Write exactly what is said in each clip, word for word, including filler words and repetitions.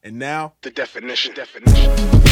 And now, the definition. definition.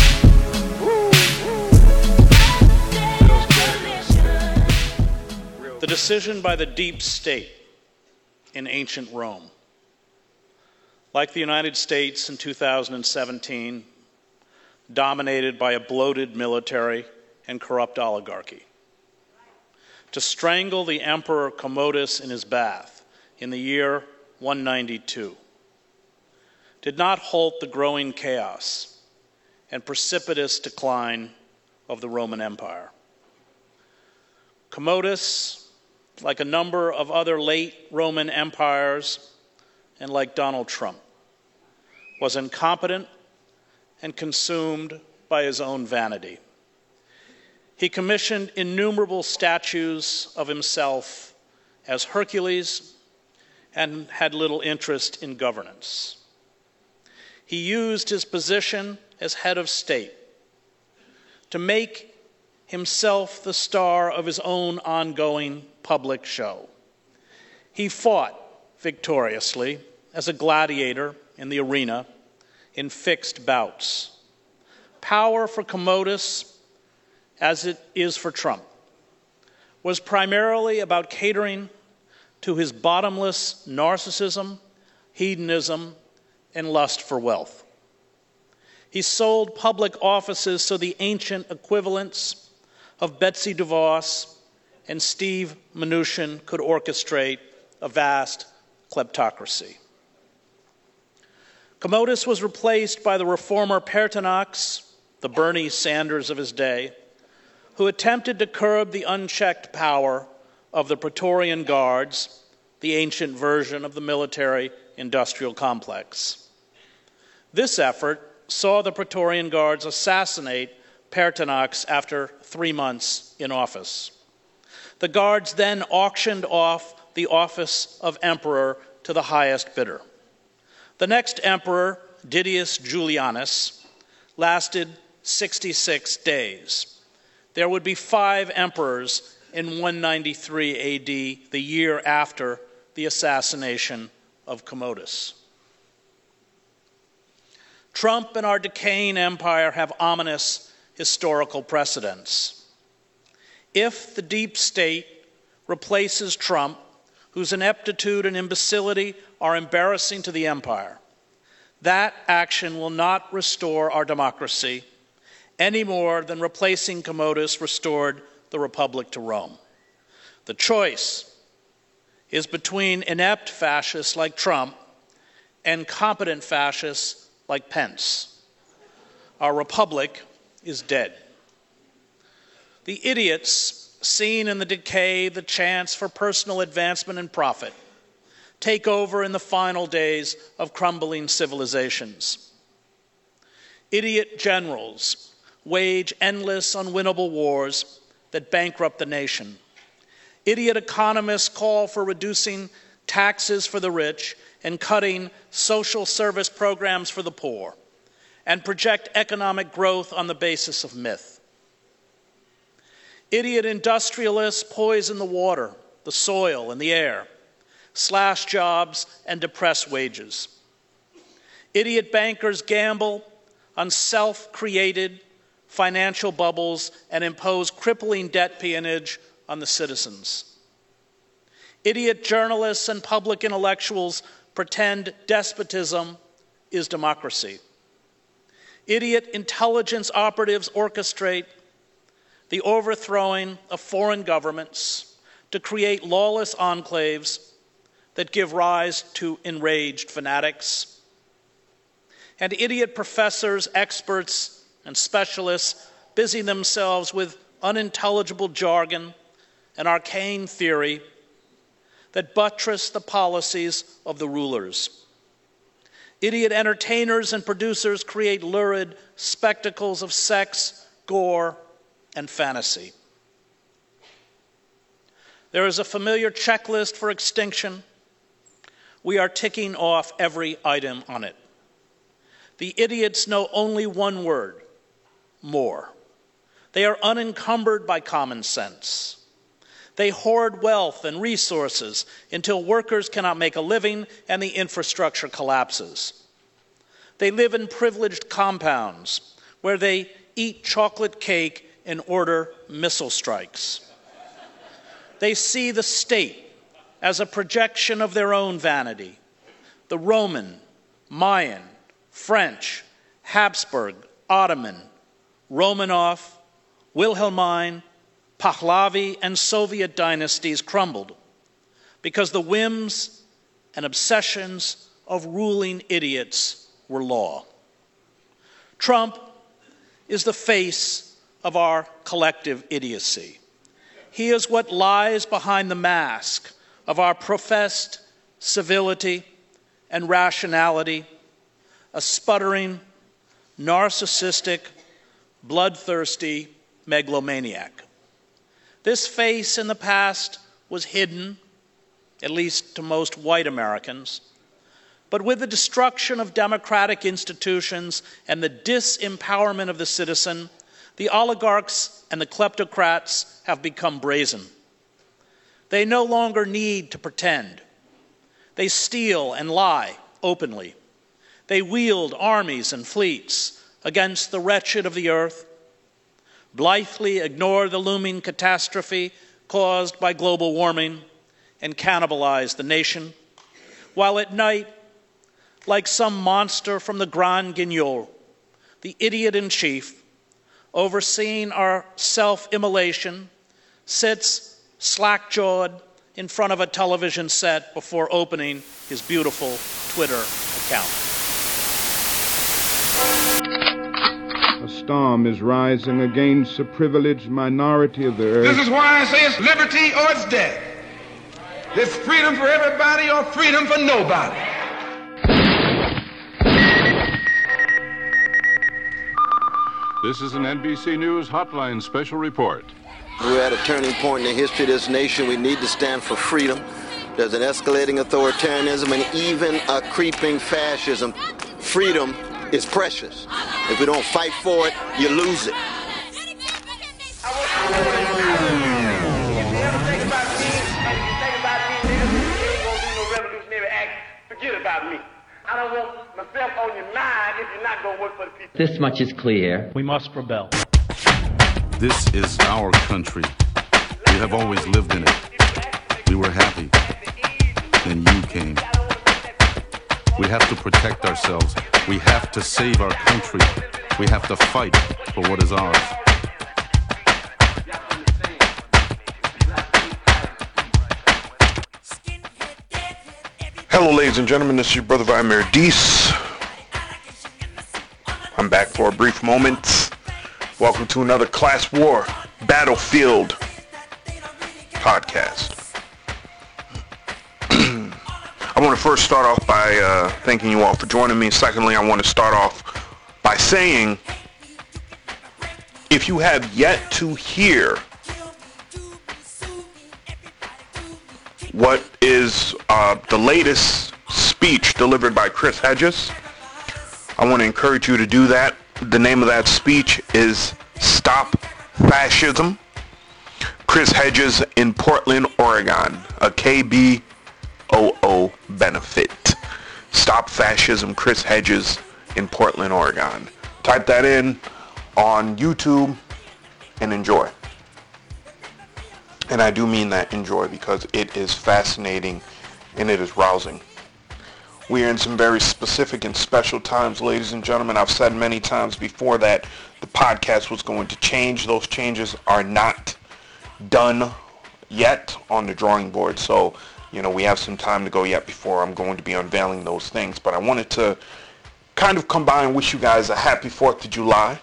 The decision by the deep state in ancient Rome. Like the United States in two thousand seventeen, dominated by a bloated military and corrupt oligarchy. To strangle the Emperor Commodus in his bath in the year one ninety-two did not halt the growing chaos and precipitous decline of the Roman Empire. Commodus, like a number of other late Roman empires, and like Donald Trump, was incompetent and consumed by his own vanity. He commissioned innumerable statues of himself as Hercules and had little interest in governance. He used his position as head of state to make himself the star of his own ongoing public show. He fought victoriously as a gladiator in the arena in fixed bouts. Power for Commodus, as it is for Trump, was primarily about catering to his bottomless narcissism, hedonism, and lust for wealth. He sold public offices so the ancient equivalents of Betsy DeVos and Steve Mnuchin could orchestrate a vast kleptocracy. Commodus was replaced by the reformer Pertinax, the Bernie Sanders of his day, who attempted to curb the unchecked power of the Praetorian Guards, the ancient version of the military-industrial complex. This effort saw the Praetorian Guards assassinate Pertinax after three months in office. The Guards then auctioned off the office of emperor to the highest bidder. The next emperor, Didius Julianus, lasted sixty-six days. There would be five emperors in one ninety-three A D, the year after the assassination of Commodus. Trump and our decaying empire have ominous historical precedents. If the deep state replaces Trump, whose ineptitude and imbecility are embarrassing to the empire, that action will not restore our democracy any more than replacing Commodus restored the Republic to Rome. The choice is between inept fascists like Trump and competent fascists like Pence. Our republic is dead. The idiots seen in the decay the chance for personal advancement and profit take over in the final days of crumbling civilizations. Idiot generals wage endless, unwinnable wars that bankrupt the nation. Idiot economists call for reducing taxes for the rich and cutting social service programs for the poor, and project economic growth on the basis of myth. Idiot industrialists poison the water, the soil, and the air, slash jobs, and depress wages. Idiot bankers gamble on self-created financial bubbles and impose crippling debt peonage on the citizens. Idiot journalists and public intellectuals pretend despotism is democracy. Idiot intelligence operatives orchestrate the overthrowing of foreign governments to create lawless enclaves that give rise to enraged fanatics. And idiot professors, experts, and specialists busy themselves with unintelligible jargon and arcane theory that buttress the policies of the rulers. Idiot entertainers and producers create lurid spectacles of sex, gore, and fantasy. There is a familiar checklist for extinction. We are ticking off every item on it. The idiots know only one word: more. They are unencumbered by common sense. They hoard wealth and resources until workers cannot make a living and the infrastructure collapses. They live in privileged compounds where they eat chocolate cake and order missile strikes. They see the state as a projection of their own vanity. The Roman, Mayan, French, Habsburg, Ottoman, Romanov, Wilhelmine, Pahlavi, and Soviet dynasties crumbled because the whims and obsessions of ruling idiots were law. Trump is the face of our collective idiocy. He is what lies behind the mask of our professed civility and rationality, a sputtering, narcissistic, bloodthirsty megalomaniac. This face in the past was hidden, at least to most white Americans, but with the destruction of democratic institutions and the disempowerment of the citizen, the oligarchs and the kleptocrats have become brazen. They no longer need to pretend. They steal and lie openly. They wield armies and fleets against the wretched of the earth, blithely ignore the looming catastrophe caused by global warming, and cannibalize the nation, while at night, like some monster from the Grand Guignol, the idiot in chief, overseeing our self-immolation, sits slack-jawed in front of a television set before opening his beautiful Twitter account. A storm is rising against the privileged minority of the earth. This is why I say it's liberty or it's death. It's freedom for everybody or freedom for nobody. This is an N B C News Hotline special report. We're at a turning point in the history of this nation. We need to stand for freedom. There's an escalating authoritarianism and even a creeping fascism. Freedom is precious. If we don't fight for it, you lose it. Forget about me. I don't want myself on your mind if you're not going to work for the people. This much is clear. We must rebel. This is our country. We have always lived in it. We were happy. Then you came. We have to protect ourselves. We have to save our country. We have to fight for what is ours. Hello, ladies and gentlemen. This is your brother Vladimir Deese. I'm back for a brief moment. Welcome to another Class War Battlefield podcast. I want to first start off by uh, thanking you all for joining me. Secondly, I want to start off by saying, if you have yet to hear what is uh, the latest speech delivered by Chris Hedges, I want to encourage you to do that. The name of that speech is Stop Fascism. Chris Hedges in Portland, Oregon, a K B O O benefit. Stop Fascism, Chris Hedges in Portland, Oregon. Type that in on YouTube and enjoy. And I do mean that enjoy because it is fascinating and it is rousing. We are in some very specific and special times, ladies and gentlemen. I've said many times before that the podcast was going to change. Those changes are not done yet on the drawing board. So, you know, we have some time to go yet before I'm going to be unveiling those things. But I wanted to kind of come by and wish you guys a happy fourth of July.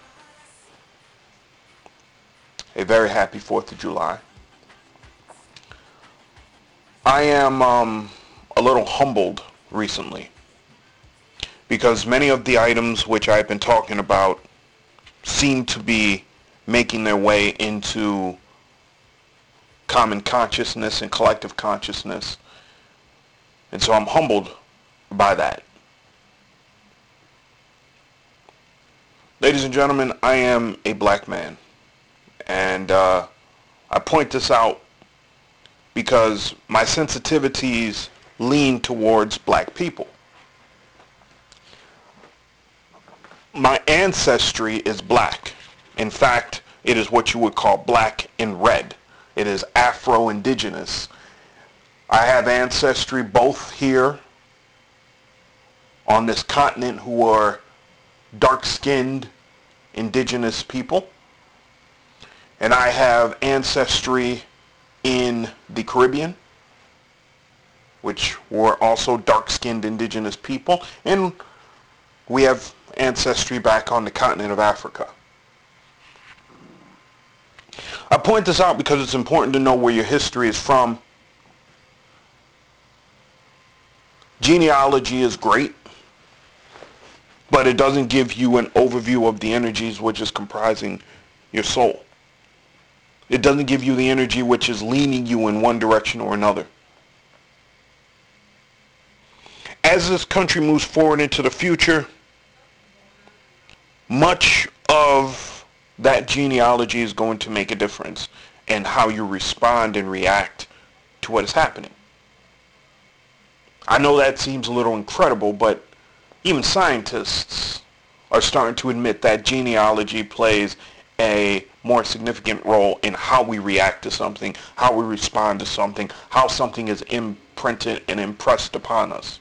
A very happy fourth of July. I am um, a little humbled recently because many of the items which I've been talking about seem to be making their way into common consciousness and collective consciousness, and so I'm humbled by that. Ladies and gentlemen, I am a black man, and uh, I point this out because my sensitivities lean towards black people. my ancestry is black. In fact, it is what you would call black and red. It is Afro-Indigenous. I have ancestry both here on this continent who are dark-skinned indigenous people, and I have ancestry in the Caribbean, which were also dark-skinned indigenous people, and we have ancestry back on the continent of Africa. I point this out because it's important to know where your history is from. Genealogy is great, but it doesn't give you an overview of the energies which is comprising your soul. It doesn't give you the energy which is leaning you in one direction or another. As this country moves forward into the future, much of that genealogy is going to make a difference in how you respond and react to what is happening. I know that seems a little incredible, but even scientists are starting to admit that genealogy plays a more significant role in how we react to something, how we respond to something, how something is imprinted and impressed upon us.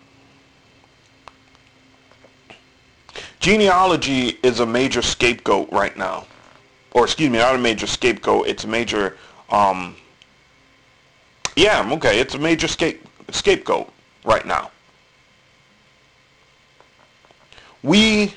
Genealogy is a major scapegoat right now. Or excuse me, not a major scapegoat, it's a major, um, yeah, okay, it's a major scape, scapegoat right now. We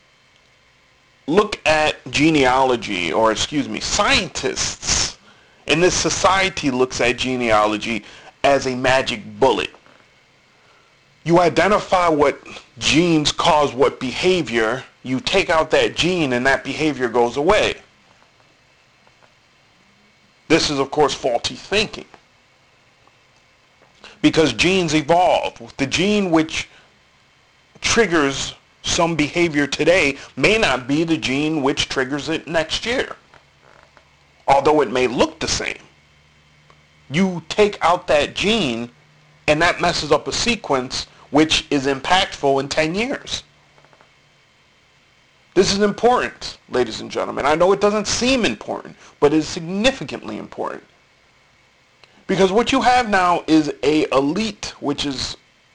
look at genealogy, or excuse me, scientists in this society looks at genealogy as a magic bullet. You identify what genes cause what behavior, you take out that gene and that behavior goes away. This is, of course, faulty thinking, because genes evolve. The gene which triggers some behavior today may not be the gene which triggers it next year, although it may look the same. You take out that gene and that messes up a sequence which is impactful in ten years. This is important, ladies and gentlemen. I know it doesn't seem important, but it is significantly important. Because what you have now is a elite which is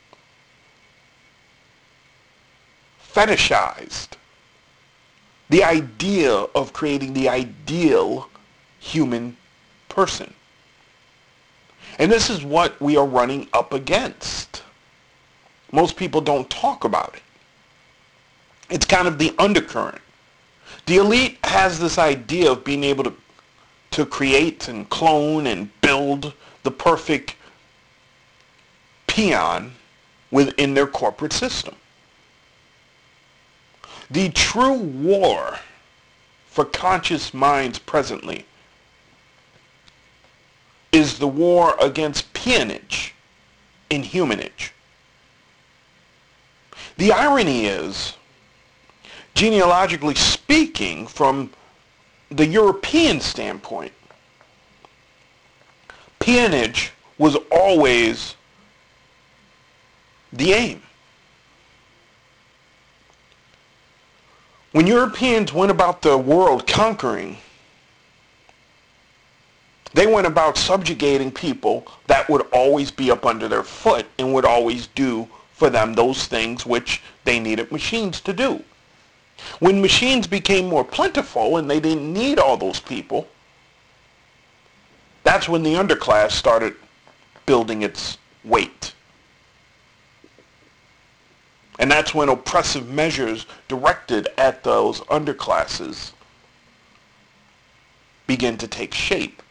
fetishized the idea of creating the ideal human person. And this is what we are running up against. Most people don't talk about it. It's kind of the undercurrent. The elite has this idea of being able to, to create and clone and build the perfect peon within their corporate system. The true war for conscious minds presently is the war against peonage in humanage. The irony is, genealogically speaking, from the European standpoint, peonage was always the aim. When Europeans went about the world conquering, they went about subjugating people that would always be up under their foot and would always do for them those things which they needed machines to do. When machines became more plentiful and they didn't need all those people, that's when the underclass started building its weight. And that's when oppressive measures directed at those underclasses begin to take shape.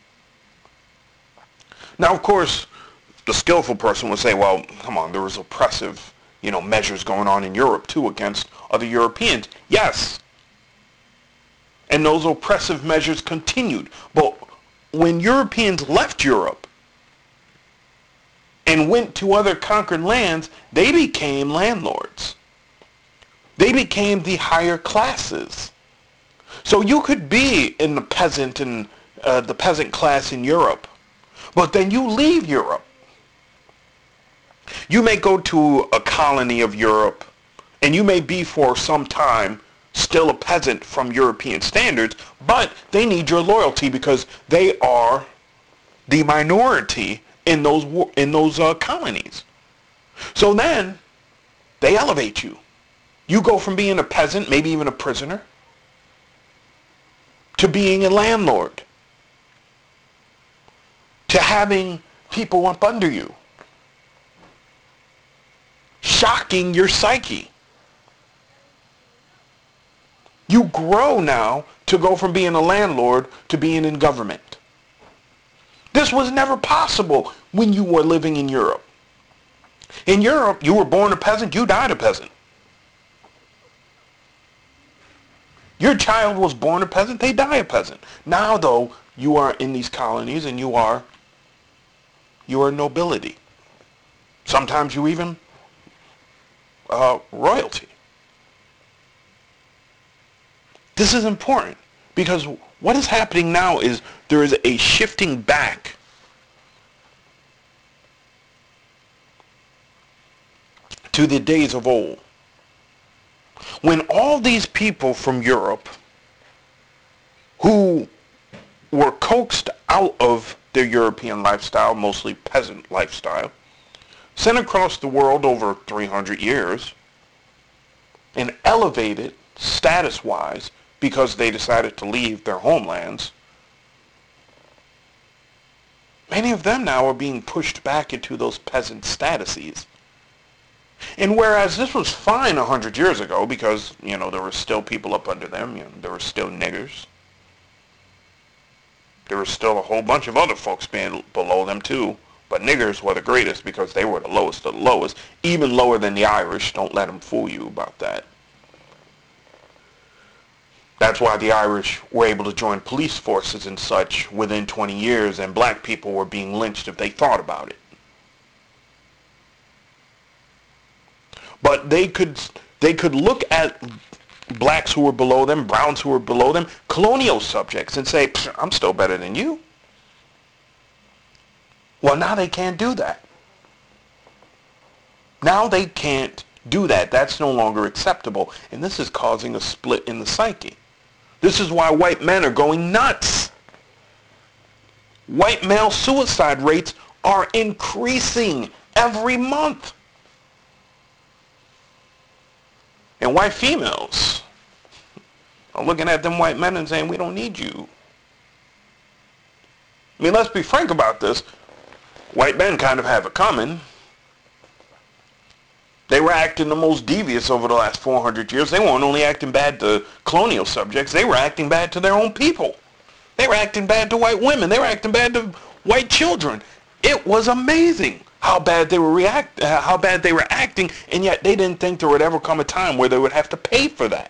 Now, of course, the skillful person would say, well, come on, there was oppressive, you know, measures going on in Europe, too, against other Europeans. Yes. And those oppressive measures continued. But when Europeans left Europe and went to other conquered lands, they became landlords. They became the higher classes. So you could be in the peasant and uh, the peasant class in Europe, but then you leave Europe. You may go to a colony of Europe And you may be for some time still a peasant from European standards, but they need your loyalty because they are the minority in those in those uh, colonies. So then they elevate you. You go from being a peasant, maybe even a prisoner, to being a landlord, to having people up under you, shocking your psyche. You grow now to go from being a landlord to being in government. This was never possible when you were living in Europe. In Europe, you were born a peasant, you died a peasant. Your child was born a peasant, they die a peasant. Now, though, you are in these colonies and you are, you are nobility. Sometimes you even uh, royalty. This is important because what is happening now is there is a shifting back to the days of old, when all these people from Europe who were coaxed out of their European lifestyle, mostly peasant lifestyle, sent across the world over three hundred years and elevated status-wise because they decided to leave their homelands, many of them now are being pushed back into those peasant statuses. And whereas this was fine a hundred years ago because, you know, there were still people up under them, you know, there were still niggers. There was still a whole bunch of other folks being below them too, but niggers were the greatest because they were the lowest of the lowest, even lower than the Irish. Don't let them fool you about that. That's why the Irish were able to join police forces and such within twenty years, and black people were being lynched if they thought about it. But they could they could look at blacks who were below them, browns who were below them, colonial subjects, and say, I'm still better than you. Well, now they can't do that. Now they can't do that. That's no longer acceptable. And this is causing a split in the psyche. This is why white men are going nuts. White male suicide rates are increasing every month. And white females are looking at them white men and saying, we don't need you. I mean, let's be frank about this. White men kind of have it coming. They were acting the most devious over the last four hundred years. They weren't only acting bad to colonial subjects. They were acting bad to their own people. They were acting bad to white women. They were acting bad to white children. It was amazing how bad they were react, uh, how bad they were acting, and yet they didn't think there would ever come a time where they would have to pay for that.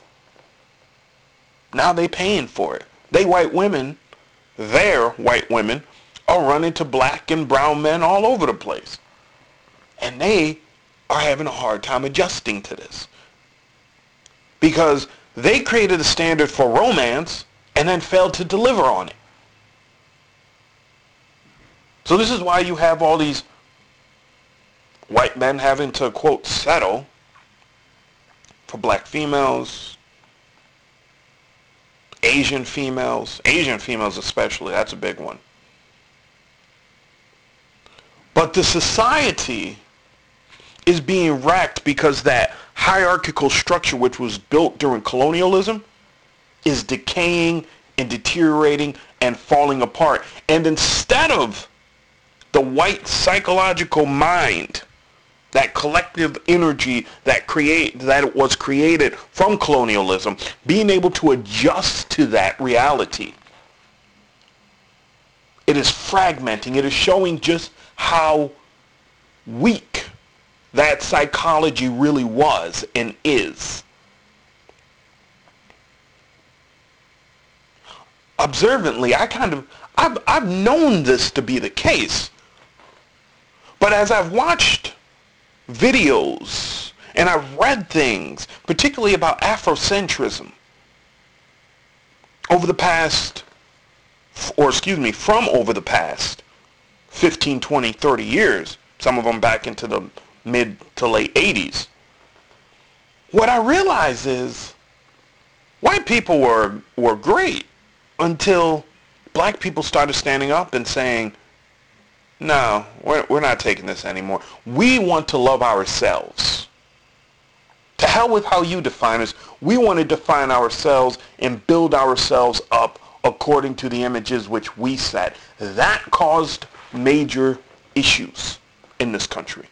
Now they're paying for it. They white women, their white women, are running to black and brown men all over the place. And they are having a hard time adjusting to this. Because they created a standard for romance and then failed to deliver on it. So this is why you have all these white men having to, quote, settle for black females, Asian females, Asian females especially, that's a big one. But the society is being wrecked because that hierarchical structure which was built during colonialism is decaying and deteriorating and falling apart. And instead of the white psychological mind, that collective energy that create that was created from colonialism, being able to adjust to that reality, it is fragmenting. It is showing just how weak that psychology really was and is. Observantly, I kind of, I've, I've known this to be the case. But as I've watched videos and I've read things, particularly about Afrocentrism, over the past, or excuse me, from over the past fifteen, twenty, thirty years, some of them back into the mid to late eighties, what I realize is white people were were great until black people started standing up and saying, no, we're, we're not taking this anymore. We want to love ourselves. To hell with how you define us. We want to define ourselves and build ourselves up according to the images which we set. That caused major issues in this country.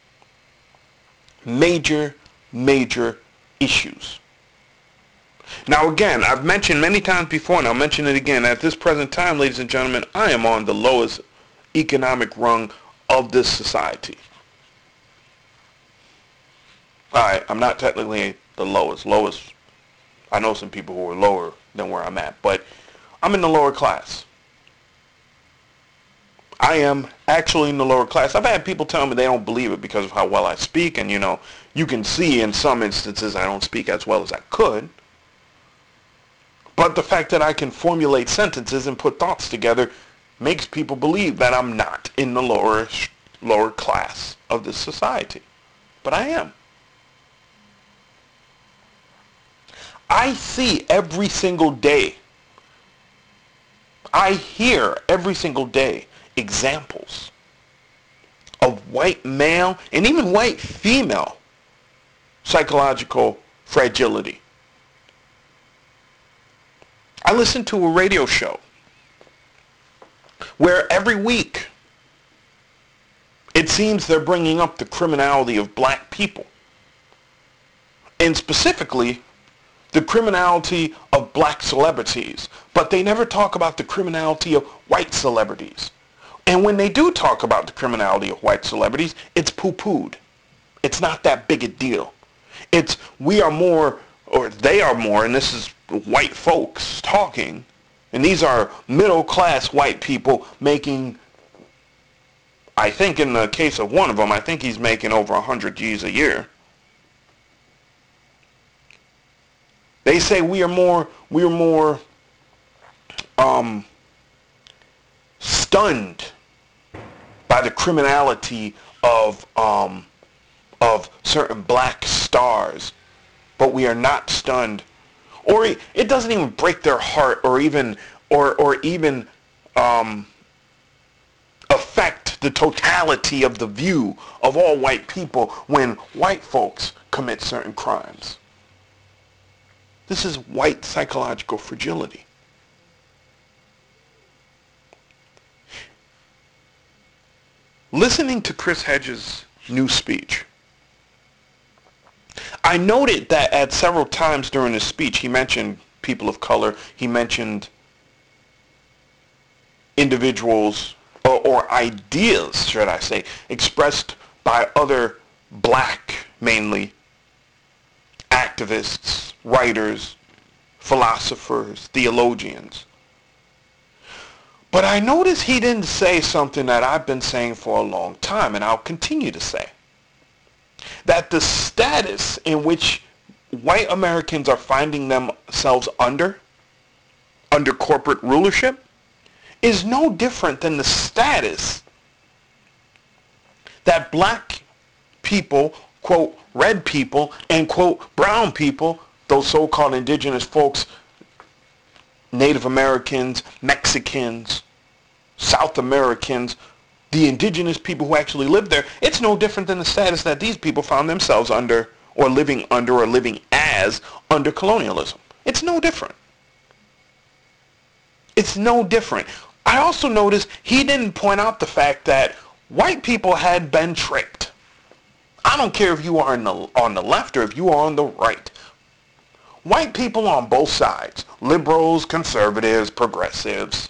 Major, major issues. Now again, I've mentioned many times before, and I'll mention it again, at this present time, ladies and gentlemen, I am on the lowest economic rung of this society. Alright, I'm not technically the lowest. Lowest, I know some people who are lower than where I'm at, but I'm in the lower class. I am actually in the lower class. I've had people tell me they don't believe it because of how well I speak, and you know, you can see in some instances I don't speak as well as I could. But the fact that I can formulate sentences and put thoughts together makes people believe that I'm not in the lower lower class of this society. But I am. I see every single day, I hear every single day examples of white male and even white female psychological fragility. I listen to a radio show where every week it seems they're bringing up the criminality of black people, and specifically the criminality of black celebrities, but they never talk about the criminality of white celebrities. And when they do talk about the criminality of white celebrities, it's poo-pooed. It's not that big a deal. It's we are more, or they are more, and this is white folks talking, and these are middle-class white people making, I think in the case of one of them, I think he's making over one hundred G's a year. They say we are more, we are more um, stunned by the criminality of um, of certain black stars, but we are not stunned, or it doesn't even break their heart, or even or or even um, affect the totality of the view of all white people when white folks commit certain crimes. This is white psychological fragility. Listening to Chris Hedges' new speech, I noted that at several times during his speech he mentioned people of color, he mentioned individuals or, or ideas, should I say, expressed by other black, mainly, activists, writers, philosophers, theologians. But I noticed he didn't say something that I've been saying for a long time, and I'll continue to say. That the status in which white Americans are finding themselves under, under corporate rulership, is no different than the status that black people, quote, red people, and quote, brown people, those so-called indigenous folks, Native Americans, Mexicans, South Americans, the indigenous people who actually live there, it's no different than the status that these people found themselves under, or living under, or living as, under colonialism. It's no different. It's no different. I also noticed he didn't point out the fact that white people had been tricked. I don't care if you are in the, on the left or if you are on the right. White people on both sides, liberals, conservatives, progressives,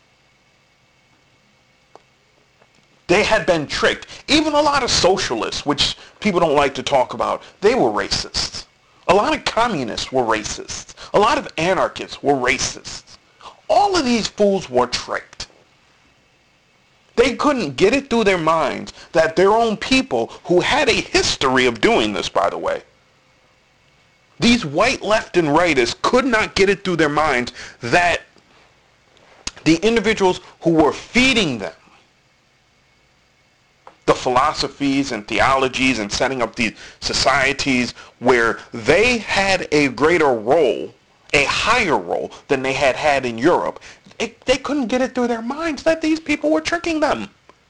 they had been tricked. Even a lot of socialists, which people don't like to talk about, they were racists. A lot of communists were racists. A lot of anarchists were racists. All of these fools were tricked. They couldn't get it through their minds that their own people, who had a history of doing this, by the way, these white left and rightists could not get it through their minds that the individuals who were feeding them the philosophies and theologies and setting up these societies where they had a greater role, a higher role than they had had in Europe. It, they couldn't get it through their minds that these people were tricking them.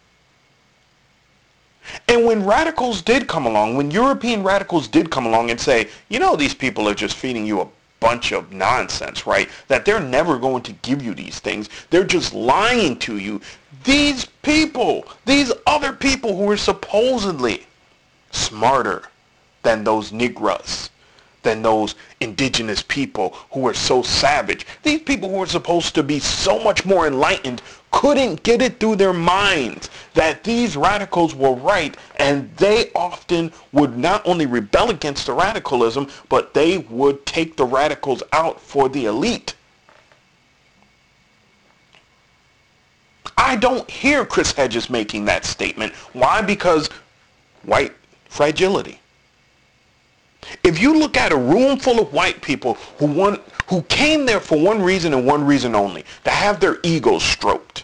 And when radicals did come along, when European radicals did come along and say, you know, these people are just feeding you a bunch of nonsense, right? That they're never going to give you these things. They're just lying to you. These people, these other people who are supposedly smarter than those Negroes, than those indigenous people who are so savage, these people who are supposed to be so much more enlightened couldn't get it through their minds that these radicals were right, and they often would not only rebel against the radicalism, but they would take the radicals out for the elite. I don't hear Chris Hedges making that statement. Why? Because white fragility. If you look at a room full of white people who want, who came there for one reason and one reason only, to have their egos stroked,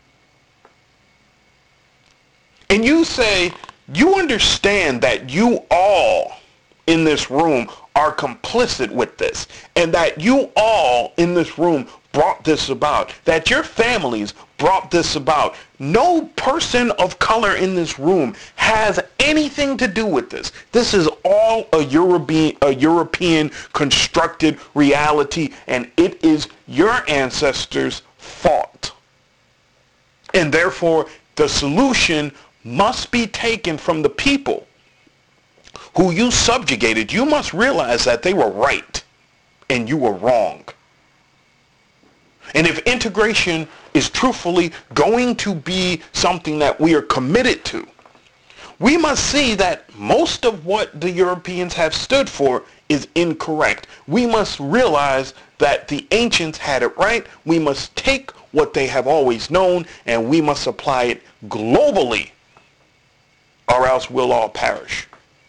and you say, you understand that you all in this room are complicit with this, and that you all in this room brought this about, that your families brought this about. No person of color in this room has anything to do with this. This is all a European, a European constructed reality, and it is your ancestors' fault. And therefore, the solution must be taken from the people who you subjugated. You must realize that they were right and you were wrong. And if integration is truthfully going to be something that we are committed to, we must see that most of what the Europeans have stood for is incorrect. We must realize that the ancients had it right. We must take what they have always known and we must apply it globally, or else we'll all perish.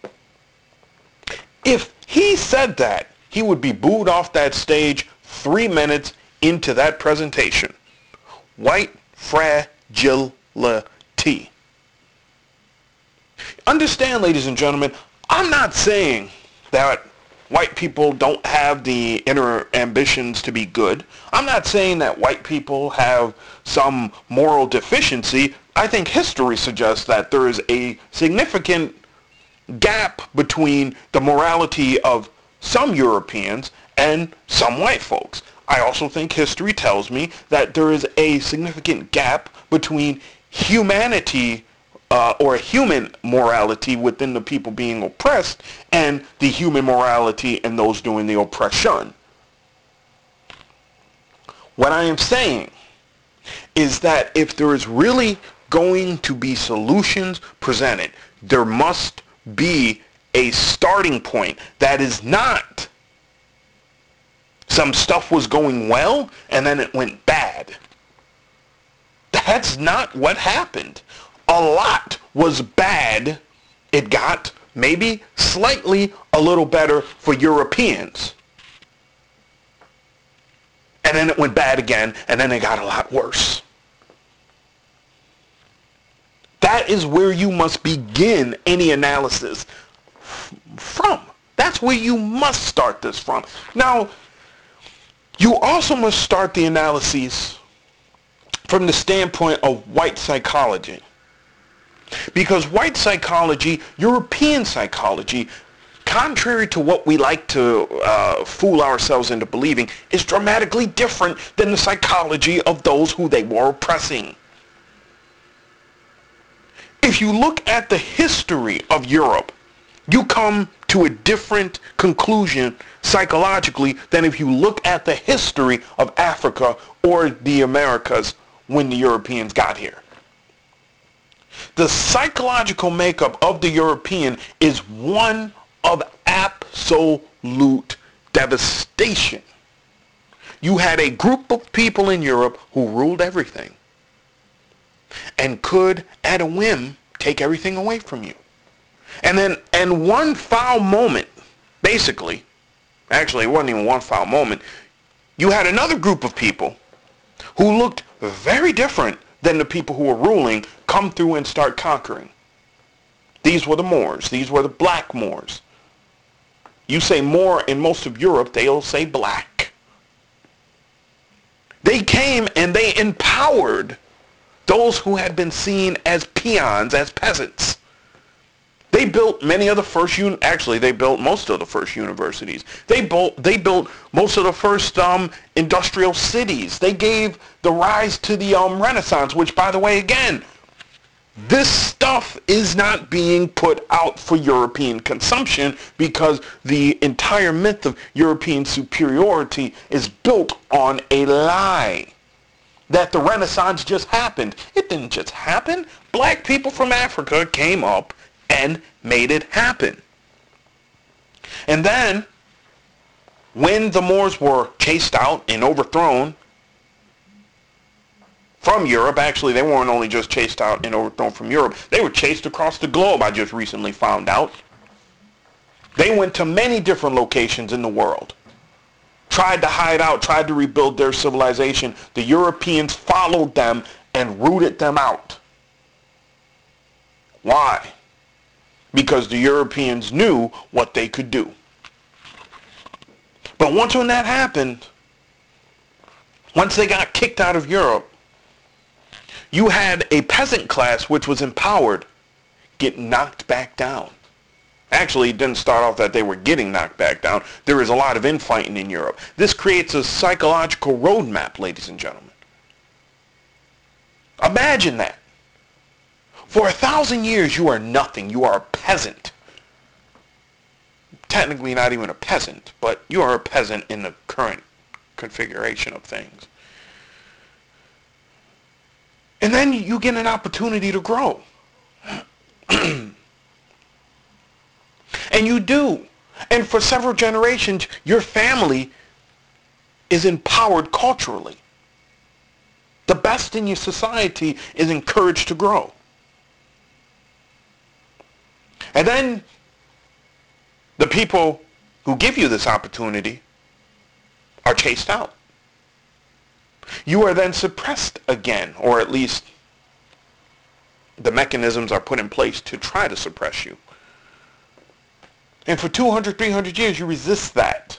If he said that, he would be booed off that stage three minutes into that presentation. White fragility. Understand, ladies and gentlemen, I'm not saying that white people don't have the inner ambitions to be good. I'm not saying that white people have some moral deficiency. I think history suggests that there is a significant gap between the morality of some Europeans and some white folks. I also think history tells me that there is a significant gap between humanity uh, or human morality within the people being oppressed and the human morality and those doing the oppression. What I am saying is that if there is really going to be solutions presented, there must be a starting point that is not some stuff was going well and then it went bad. That's not what happened. A lot was bad. It got maybe slightly a little better for Europeans. And then it went bad again, and then it got a lot worse. That is where you must begin any analysis from. That's where you must start this from. Now, you also must start the analyses from the standpoint of white psychology. Because white psychology, European psychology, contrary to what we like to uh, fool ourselves into believing, is dramatically different than the psychology of those who they were oppressing. If you look at the history of Europe, you come to a different conclusion psychologically than if you look at the history of Africa or the Americas when the Europeans got here. The psychological makeup of the European is one of absolute devastation. You had a group of people in Europe who ruled everything and could, at a whim, take everything away from you. And then, in one foul moment, basically, actually it wasn't even one foul moment, you had another group of people who looked very different than the people who were ruling come through and start conquering. These were the Moors. These were the black Moors. You say Moor in most of Europe, they'll say black. They came and they empowered those who had been seen as peons, as peasants. They built many of the first, un- actually they built most of the first universities. They built, they built most of the first um, industrial cities. They gave the rise to the um, Renaissance, which, by the way, again, this stuff is not being put out for European consumption because the entire myth of European superiority is built on a lie. That the Renaissance just happened. It didn't just happen. Black people from Africa came up and made it happen. And then, when the Moors were chased out and overthrown from Europe, actually they weren't only just chased out and overthrown from Europe, they were chased across the globe, I just recently found out. They went to many different locations in the world. Tried to hide out, tried to rebuild their civilization. The Europeans followed them and rooted them out. Why? Because the Europeans knew what they could do. But once when that happened, once they got kicked out of Europe, you had a peasant class which was empowered get knocked back down. Actually, it didn't start off that they were getting knocked back down. There is a lot of infighting in Europe. This creates a psychological roadmap, ladies and gentlemen. Imagine that. For a thousand years, you are nothing. You are a peasant. Technically not even a peasant, but you are a peasant in the current configuration of things. And then you get an opportunity to grow. And you do. And for several generations, your family is empowered culturally. The best in your society is encouraged to grow. And then the people who give you this opportunity are chased out. You are then suppressed again, or at least the mechanisms are put in place to try to suppress you. And for two hundred, three hundred years, you resist that.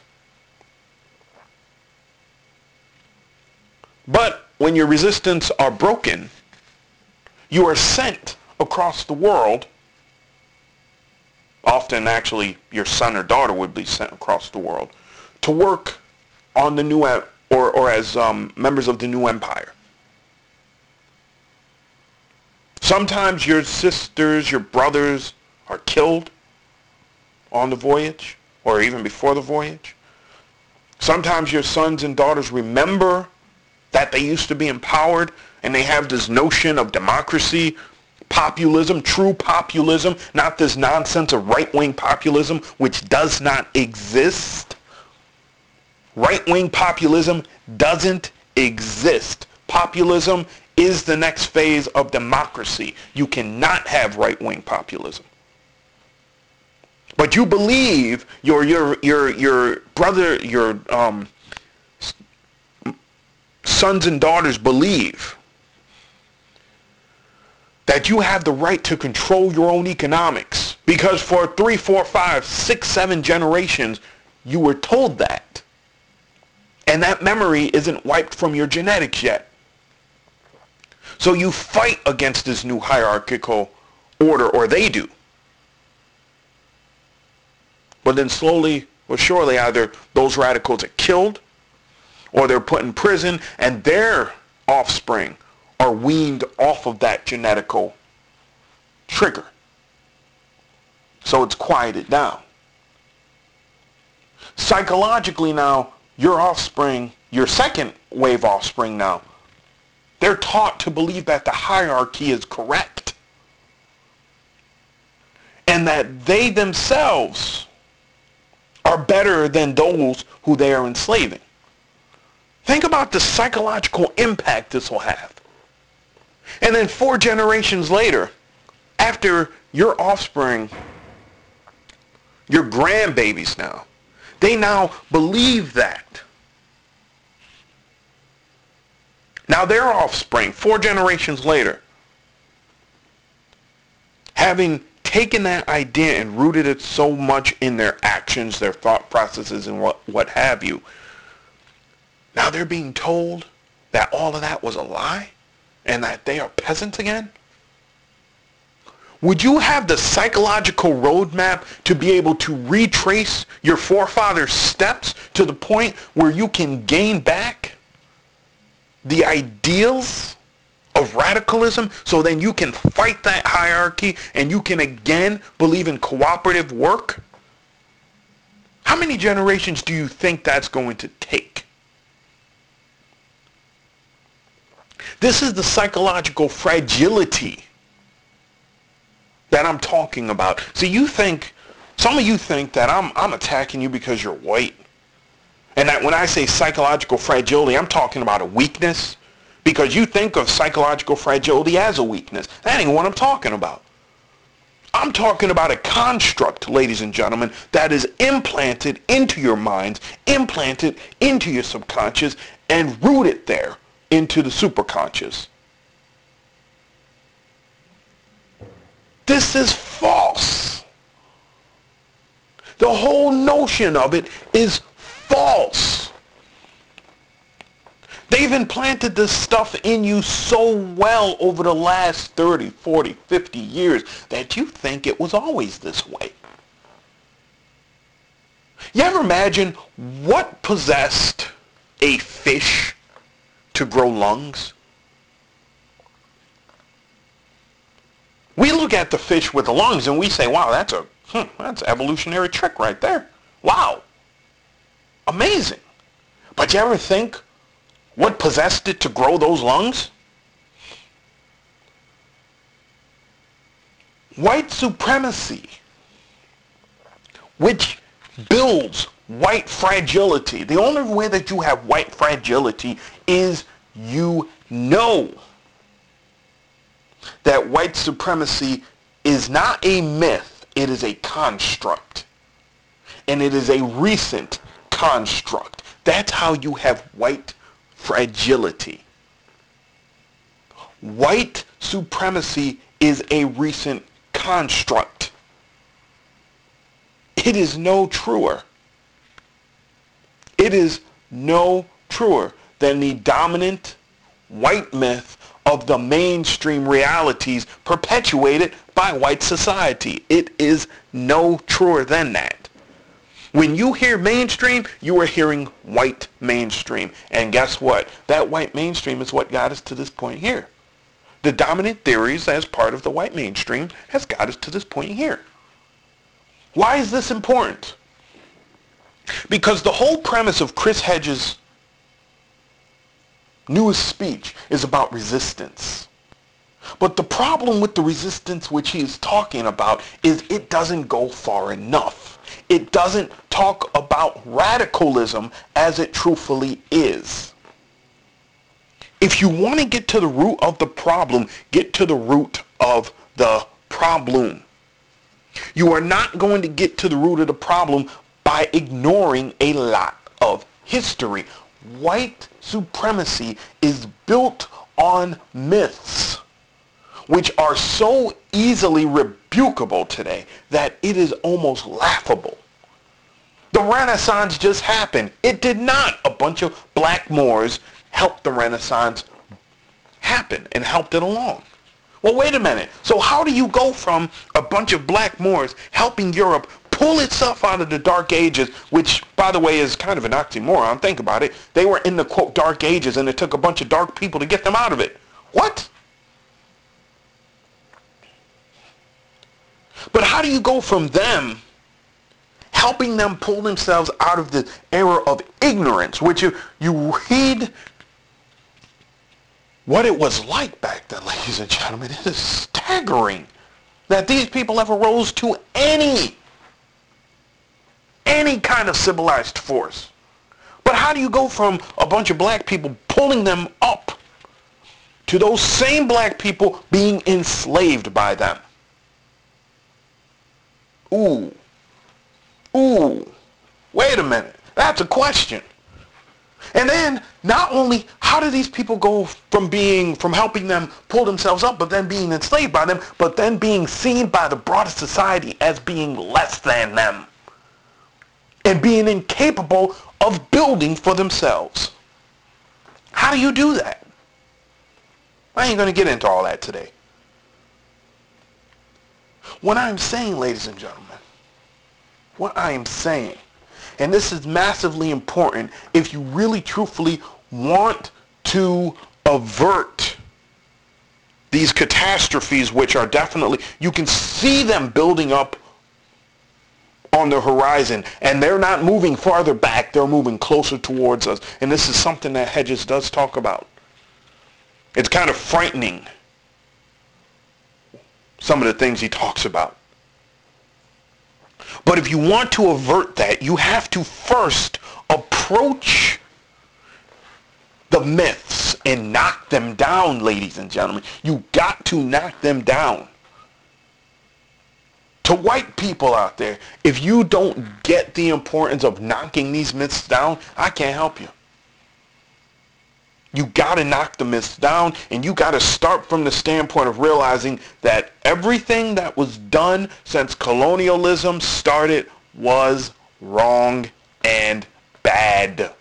But when your resistance are broken, you are sent across the world. Often, actually, your son or daughter would be sent across the world to work on the new, or, or as um, members of the new empire. Sometimes your sisters, your brothers are killed on the voyage, or even before the voyage. Sometimes your sons and daughters remember that they used to be empowered, and they have this notion of democracy, populism, true populism, not this nonsense of right-wing populism, which does not exist. Right-wing populism doesn't exist. Populism is the next phase of democracy. You cannot have right-wing populism. But you believe your your your your brother, your um, sons and daughters believe that you have the right to control your own economics because for three, four, five, six, seven generations you were told that, and that memory isn't wiped from your genetics yet. So you fight against this new hierarchical order, or they do. But then slowly or surely either those radicals are killed or they're put in prison and their offspring are weaned off of that genetical trigger. So it's quieted down. Psychologically now, your offspring, your second wave offspring now, they're taught to believe that the hierarchy is correct. And that they themselves are better than those who they are enslaving. Think about the psychological impact this will have. And then four generations later, after your offspring, your grandbabies now, they now believe that. Now their offspring, four generations later, having taken that idea and rooted it so much in their actions, their thought processes, and what, what have you. Now they're being told that all of that was a lie and that they are peasants again? Would you have the psychological roadmap to be able to retrace your forefathers' steps to the point where you can gain back the ideals of radicalism, so then you can fight that hierarchy and you can again believe in cooperative work? How many generations do you think that's going to take? This is the psychological fragility that I'm talking about. See, you think, some of you think that I'm, I'm attacking you because you're white. And that when I say psychological fragility, I'm talking about a weakness. Because you think of psychological fragility as a weakness. That ain't what I'm talking about. I'm talking about a construct, ladies and gentlemen, that is implanted into your minds, implanted into your subconscious, and rooted there into the superconscious. This is false. The whole notion of it is false. They've implanted this stuff in you so well over the last thirty, forty, fifty years that you think it was always this way. You ever imagine what possessed a fish to grow lungs? We look at the fish with the lungs and we say, wow, that's a hmm, that's an evolutionary trick right there. Wow. Amazing. But you ever think what possessed it to grow those lungs? White supremacy, which builds white fragility. The only way that you have white fragility is you know that white supremacy is not a myth, it is a construct. And it is a recent construct. That's how you have white fragility. White supremacy is a recent construct. It is no truer. It is no truer than the dominant white myth of the mainstream realities perpetuated by white society. It is no truer than that. When you hear mainstream, you are hearing white mainstream. And guess what? That white mainstream is what got us to this point here. The dominant theories as part of the white mainstream has got us to this point here. Why is this important? Because the whole premise of Chris Hedges' newest speech is about resistance. But the problem with the resistance which he is talking about is it doesn't go far enough. It doesn't talk about radicalism as it truthfully is. If you want to get to the root of the problem, get to the root of the problem. You are not going to get to the root of the problem by ignoring a lot of history. White supremacy is built on myths which are so easily rebukable today that it is almost laughable. The Renaissance just happened. It did not. A bunch of black Moors helped the Renaissance happen and helped it along. Well, wait a minute. So how do you go from a bunch of black Moors helping Europe pull itself out of the Dark Ages, which, by the way, is kind of an oxymoron. Think about it. They were in the, quote, Dark Ages, and it took a bunch of dark people to get them out of it. What? But how do you go from them helping them pull themselves out of the era of ignorance, which you, you read what it was like back then, ladies and gentlemen. It is staggering that these people ever rose to any, any kind of civilized force. But how do you go from a bunch of black people pulling them up to those same black people being enslaved by them? Ooh. Ooh. Wait a minute. That's a question. And then, not only how How do these people go from being, from helping them pull themselves up, but then being enslaved by them, but then being seen by the broader society as being less than them and being incapable of building for themselves? How do you do that? I ain't going to get into all that today. What I'm saying, ladies and gentlemen, what I am saying, and this is massively important if you really truthfully want to avert these catastrophes, which are definitely, you can see them building up on the horizon, and they're not moving farther back, they're moving closer towards us. And this is something that Hedges does talk about. It's kind of frightening, some of the things he talks about. But if you want to avert that, you have to first approach the myths and knock them down, ladies and gentlemen. You got to knock them down. To white people out there, if you don't get the importance of knocking these myths down, I can't help you. You got to knock the myths down, and you got to start from the standpoint of realizing that everything that was done since colonialism started was wrong and bad.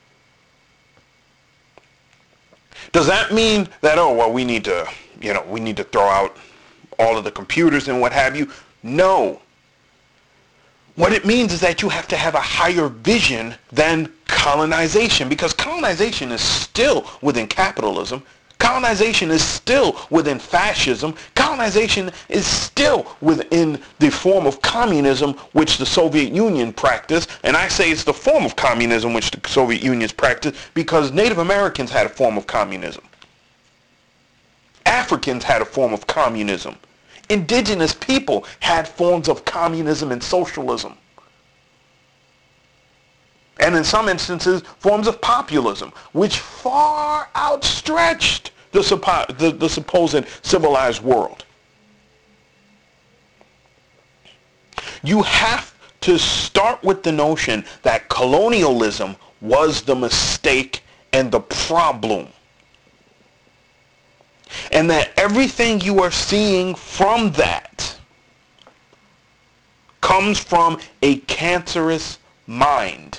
Does that mean that, oh, well, we need to, you know, we need to throw out all of the computers and what have you? No. What it means is that you have to have a higher vision than colonization, because colonization is still within capitalism. Colonization is still within fascism. Colonization is still within the form of communism which the Soviet Union practiced. And I say it's the form of communism which the Soviet Union practiced because Native Americans had a form of communism. Africans had a form of communism. Indigenous people had forms of communism and socialism. And in some instances, forms of populism, which far outstretched the, suppo- the, the supposed civilized world. You have to start with the notion that colonialism was the mistake and the problem. And that everything you are seeing from that comes from a cancerous mind.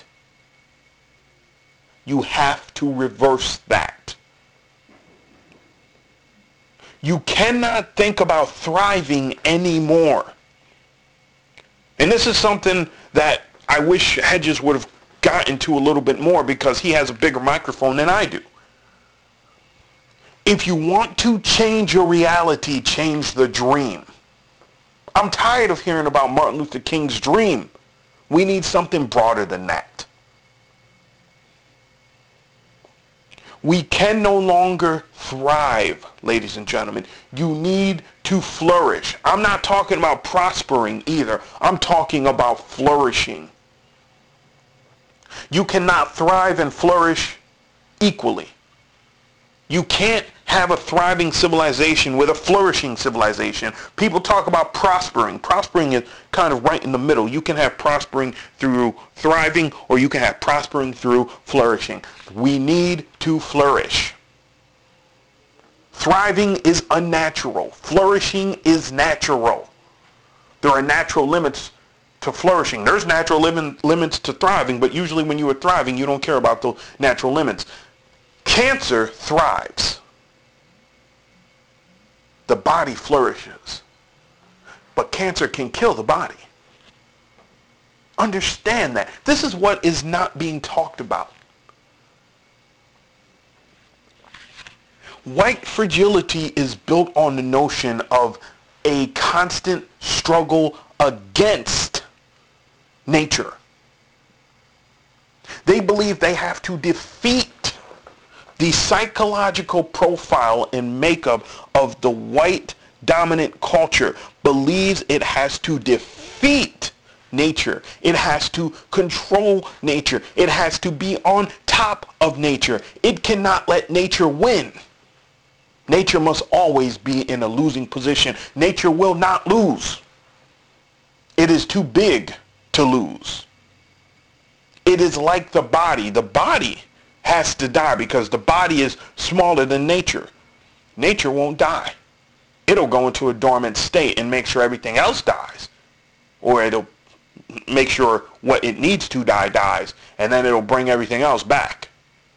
You have to reverse that. You cannot think about thriving anymore. And this is something that I wish Hedges would have gotten to a little bit more, because he has a bigger microphone than I do. If you want to change your reality, change the dream. I'm tired of hearing about Martin Luther King's dream. We need something broader than that. We can no longer thrive, ladies and gentlemen. You need to flourish. I'm not talking about prospering either. I'm talking about flourishing. You cannot thrive and flourish equally. You can't have a thriving civilization with a flourishing civilization. People talk about prospering. Prospering is kind of right in the middle. You can have prospering through thriving, or you can have prospering through flourishing. We need to flourish. Thriving is unnatural. Flourishing is natural. There are natural limits to flourishing. There's natural lim- limits to thriving, but usually when you are thriving, you don't care about those natural limits. Cancer thrives. The body flourishes. But cancer can kill the body. Understand that. This is what is not being talked about. White fragility is built on the notion of a constant struggle against nature. They believe they have to defeat the psychological profile and makeup of the white dominant culture. Believes it has to defeat nature. It has to control nature. It has to be on top of nature. It cannot let nature win. Nature must always be in a losing position. Nature will not lose. It is too big to lose. It is like the body. The body has to die because the body is smaller than nature. Nature won't die. It'll go into a dormant state and make sure everything else dies. Or it'll make sure what it needs to die dies, and then it'll bring everything else back.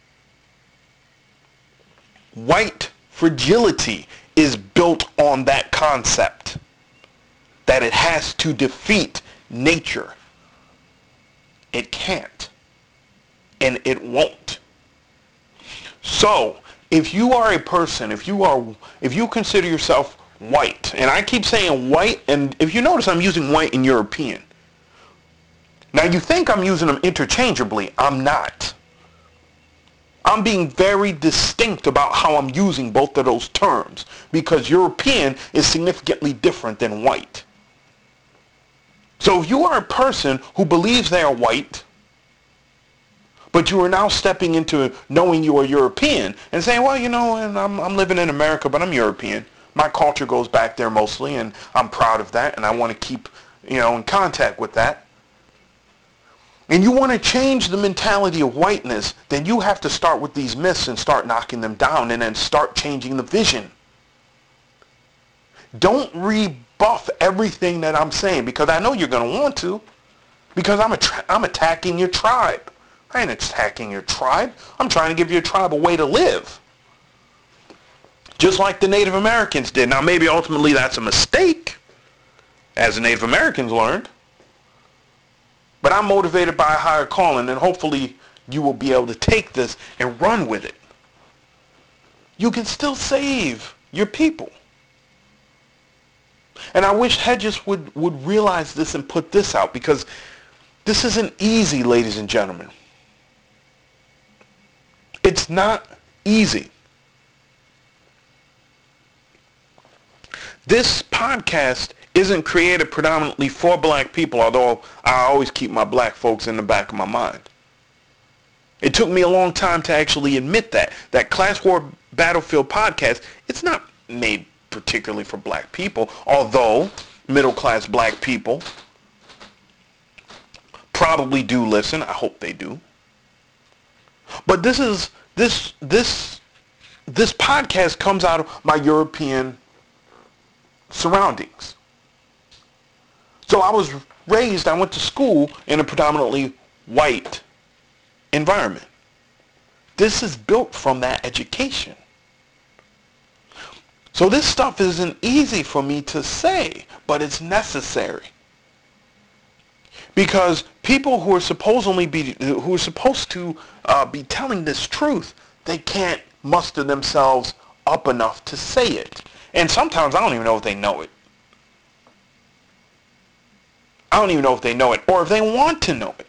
White fragility is built on that concept that it has to defeat nature. It can't, and it won't. So, if you are a person, if you are, if you consider yourself white, and I keep saying white, and if you notice I'm using white and European. Now you think I'm using them interchangeably. I'm not. I'm being very distinct about how I'm using both of those terms because European is significantly different than white. So if you are a person who believes they are white, but you are now stepping into knowing you are European and saying, well, you know, and I'm, I'm living in America, but I'm European. My culture goes back there mostly, and I'm proud of that, and I want to keep, you know, in contact with that. And you want to change the mentality of whiteness, then you have to start with these myths and start knocking them down and then start changing the vision. Don't rebuff everything that I'm saying because I know you're going to want to because I'm, a I'm attacking your tribe. I ain't attacking your tribe. I'm trying to give your tribe a way to live. Just like the Native Americans did. Now maybe ultimately that's a mistake, as the Native Americans learned. But I'm motivated by a higher calling, and hopefully you will be able to take this and run with it. You can still save your people. And I wish Hedges would, would realize this and put this out, because this isn't easy, ladies and gentlemen. It's not easy. This podcast isn't created predominantly for black people, although I always keep my black folks in the back of my mind. It took me a long time to actually admit that. That Class War Battlefield podcast, it's not made particularly for black people, although middle-class black people probably do listen. I hope they do. But this is this this this podcast comes out of my European surroundings. So I was raised, I went to school in a predominantly white environment. This is built from that education. So this stuff isn't easy for me to say, but it's necessary. Because people who are supposedly be who are supposed to uh, be telling this truth, they can't muster themselves up enough to say it. And sometimes I don't even know if they know it. I don't even know if they know it or if they want to know it.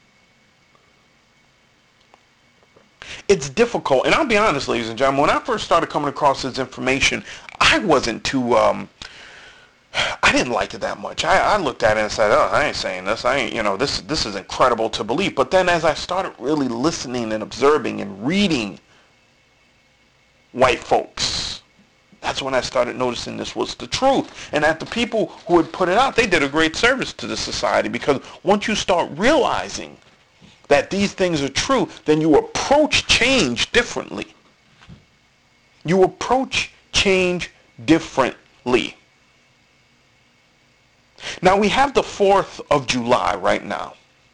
It's difficult. And I'll be honest, ladies and gentlemen, when I first started coming across this information, I wasn't too, um, I didn't like it that much. I, I looked at it and said, oh, I ain't saying this. I ain't, you know, this, this is incredible to believe. But then as I started really listening and observing and reading white folks, that's when I started noticing this was the truth. And that the people who had put it out, they did a great service to the society, because once you start realizing that these things are true, then you approach change differently. You approach change differently. Now we have the fourth of July right now.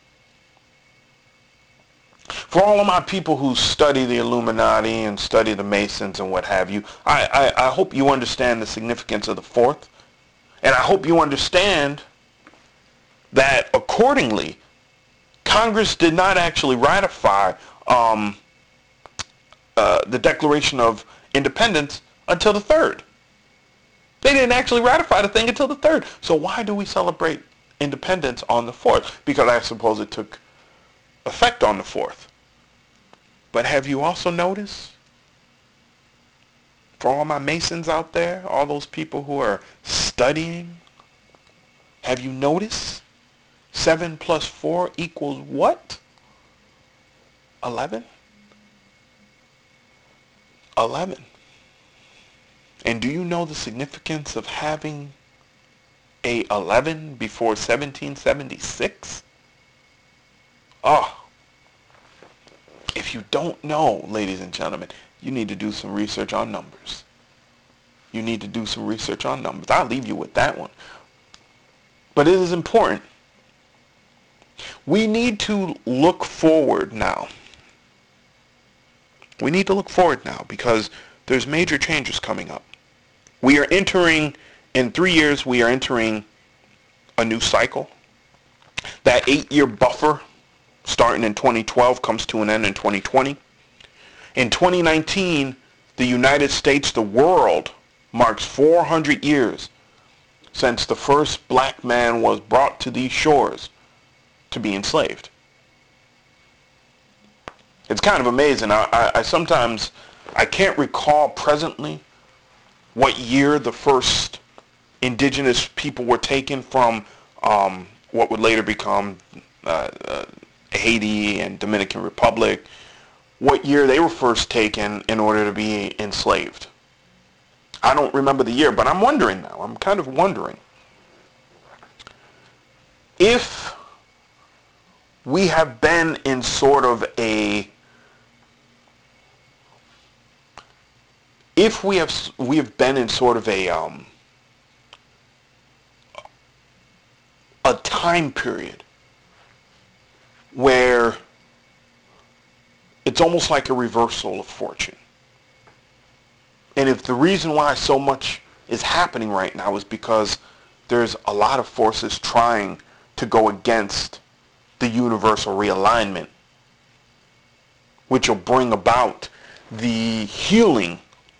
For all of my people who study the Illuminati and study the Masons and what have you, I, I, I hope you understand the significance of the fourth. And I hope you understand that accordingly, Congress did not actually ratify um, uh, the Declaration of Independence until the third. They didn't actually ratify the thing until the third. So why do we celebrate independence on the fourth? Because I suppose it took effect on the fourth. But have you also noticed, for all my Masons out there, all those people who are studying, have you noticed seven plus four equals what? eleven? eleven. And do you know the significance of having a eleven before seventeen seventy-six? Oh, If you don't know, ladies and gentlemen, you need to do some research on numbers. You need to do some research on numbers. I'll leave you with that one. But it is important. We need to look forward now. We need to look forward now because there's major changes coming up. We are entering, in three years, we are entering a new cycle. That eight-year buffer starting in twenty twelve comes to an end in twenty twenty. In twenty nineteen, the United States, the world, marks four hundred years since the first black man was brought to these shores to be enslaved. It's kind of amazing. I, I, I sometimes, I can't recall presently what year the first indigenous people were taken from um, what would later become uh, uh, Haiti and Dominican Republic, what year they were first taken in order to be enslaved. I don't remember the year, but I'm wondering now. I'm kind of wondering if we have been in sort of a if we have we have been in sort of a um, a time period where it's almost like a reversal of fortune. And if the reason why so much is happening right now is because there's a lot of forces trying to go against the universal realignment, which will bring about the healing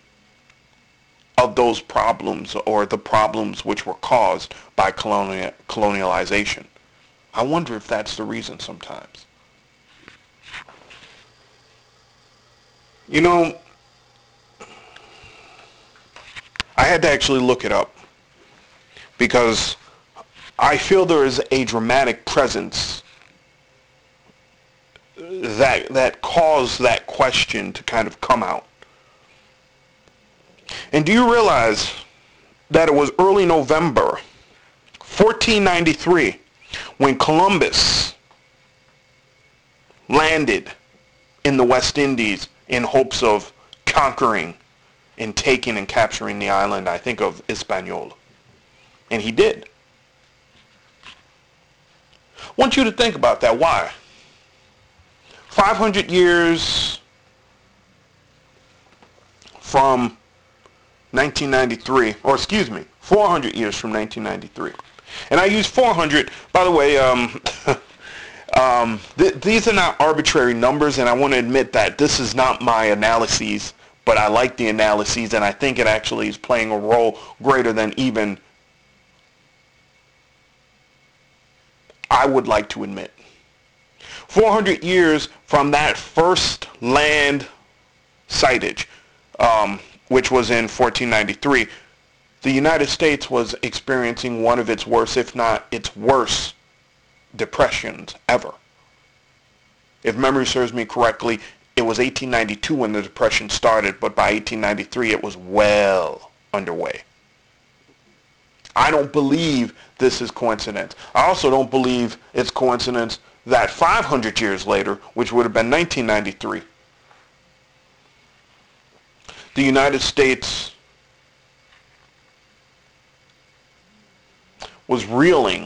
of those problems or the problems which were caused by colonial, colonialization. I wonder if that's the reason sometimes. You know, I had to actually look it up because I feel there is a dramatic presence that that caused that question to kind of come out. And do you realize that it was early November fourteen ninety-three when Columbus landed in the West Indies in hopes of conquering and taking and capturing the island, I think, of Hispaniola. And he did. I want you to think about that. Why? five hundred years from nineteen ninety-three, or excuse me, four hundred years from nineteen ninety-three. And I use four hundred, by the way, um, um, th- these are not arbitrary numbers, and I want to admit that this is not my analyses, but I like the analyses, and I think it actually is playing a role greater than even I would like to admit. four hundred years from that first land sightage, um, which was in fourteen ninety-three, the United States was experiencing one of its worst, if not its worst, depressions ever. If memory serves me correctly, it was eighteen ninety-two when the Depression started, but by eighteen ninety-three it was well underway. I don't believe this is coincidence. I also don't believe it's coincidence that five hundred years later, which would have been nineteen ninety-three, the United States was reeling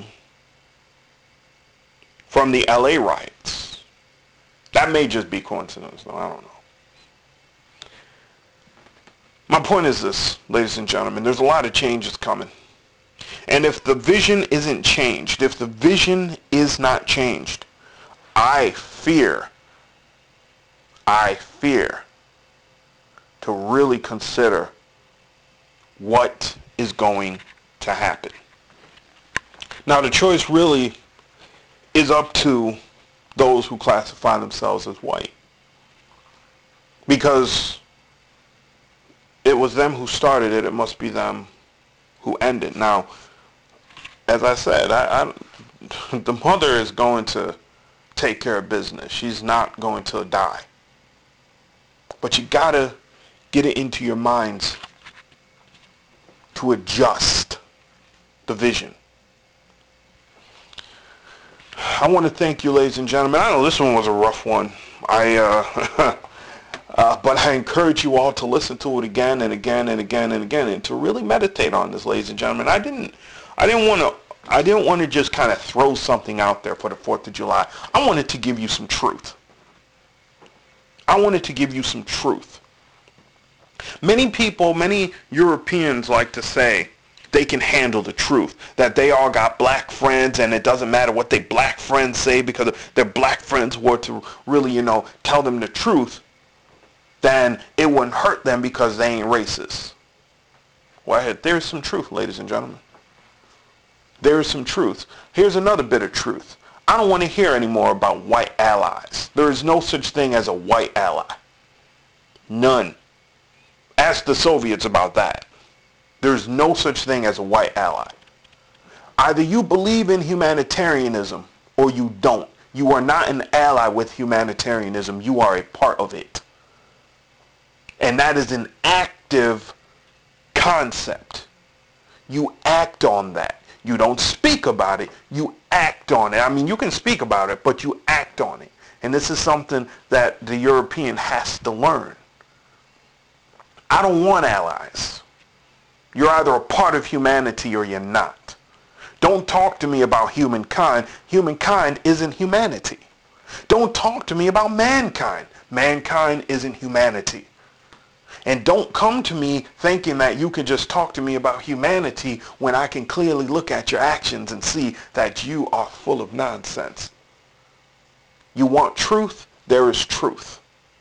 from the L A riots. That may just be coincidence, though. I don't know. My point is this, ladies and gentlemen, there's a lot of changes coming. And if the vision isn't changed, if the vision is not changed, I fear, I fear to really consider what is going to happen. Now, the choice really is up to those who classify themselves as white, because it was them who started it. It must be them who end it. Now, as I said, I, I, the mother is going to take care of business. She's not going to die. But you gotta get it into your minds to adjust the vision. I want to thank you, ladies and gentlemen. I know this one was a rough one. I, uh, uh, but I encourage you all to listen to it again and again and again and again, and to really meditate on this, ladies and gentlemen. I didn't, I didn't want to, I didn't want to just kind of throw something out there for the fourth of July. I wanted to give you some truth. I wanted to give you some truth. Many people, many Europeans like to say they can handle the truth, that they all got black friends and it doesn't matter what their black friends say because their black friends were to really, you know, tell them the truth, then it wouldn't hurt them because they ain't racist. Well, there's some truth, ladies and gentlemen. There is some truth. Here's another bit of truth. I don't want to hear anymore about white allies. There is no such thing as a white ally. None. Ask the Soviets about that. There's no such thing as a white ally. Either you believe in humanitarianism or you don't. You are not an ally with humanitarianism. You are a part of it. And that is an active concept. You act on that. You don't speak about it. You act on it. I mean, you can speak about it, but you act on it. And this is something that the European has to learn. I don't want allies. You're either a part of humanity or you're not. Don't talk to me about humankind. Humankind isn't humanity. Don't talk to me about mankind. Mankind isn't humanity. And don't come to me thinking that you can just talk to me about humanity when I can clearly look at your actions and see that you are full of nonsense. You want truth? There is truth.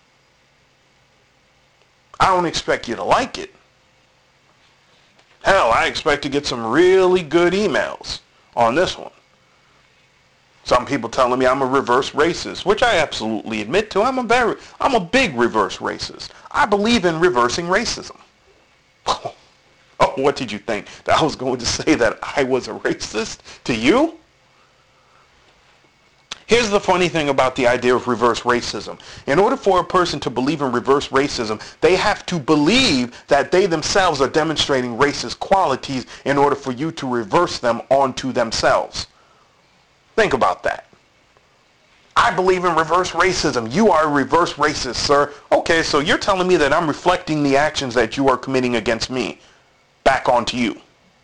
I don't expect you to like it. Hell, I expect to get some really good emails on this one. Some people telling me I'm a reverse racist, which I absolutely admit to. I'm a very, I'm a big reverse racist. I believe in reversing racism. Oh, what did you think? That I was going to say that I was a racist to you? Here's the funny thing about the idea of reverse racism. In order for a person to believe in reverse racism, they have to believe that they themselves are demonstrating racist qualities in order for you to reverse them onto themselves. Think about that. I believe in reverse racism. You are a reverse racist, sir. Okay, so you're telling me that I'm reflecting the actions that you are committing against me back onto you.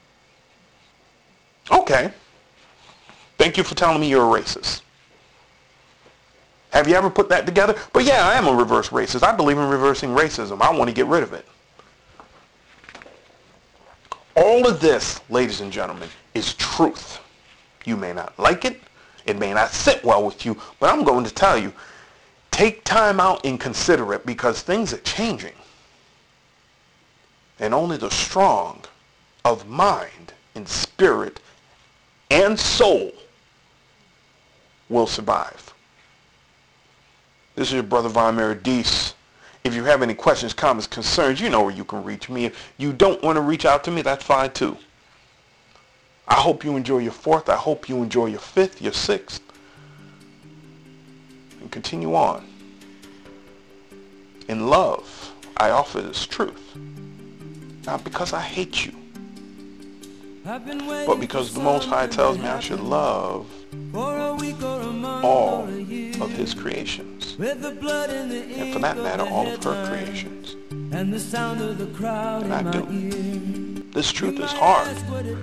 Okay. Thank you for telling me you're a racist. Have you ever put that together? But yeah, I am a reverse racist. I believe in reversing racism. I want to get rid of it. All of this, ladies and gentlemen, is truth. You may not like it. It may not sit well with you. But I'm going to tell you, take time out and consider it because things are changing. And only the strong of mind and spirit and soul will survive. This is your brother Von Meredith. If you have any questions, comments, concerns, you know where you can reach me. If you don't want to reach out to me, that's fine too. I hope you enjoy your fourth. I hope you enjoy your fifth, your sixth. And continue on. In love, I offer this truth. Not because I hate you, but because the Most High tells me I should love all of his creations, and for that matter, all of her creations. And I do. This truth is hard,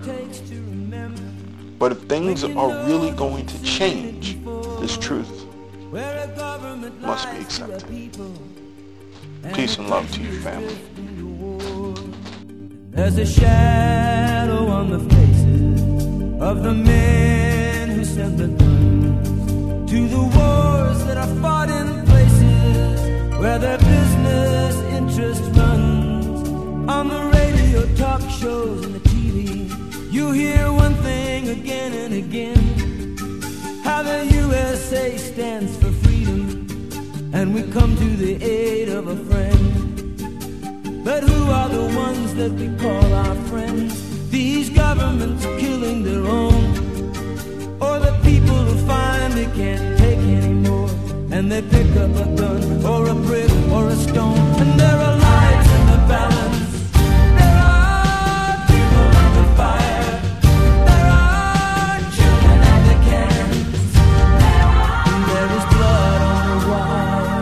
but if things are really going to change, this truth must be accepted. Peace and love to you, family. There's a shadow on the faces of the men who sent the guns to the wars that are fought in places where their business interest runs. On the radio, talk shows, and the T V, you hear one thing again and again, how the U S A stands for freedom, and we come to the aid of a friend. But who are the ones that we call our friends? These governments killing their own, or the people who find they can't take anymore, and they pick up a gun or a brick or a stone, and there are lives in the balance. There are people under fire. There are children at the cans. And there is blood on the wire.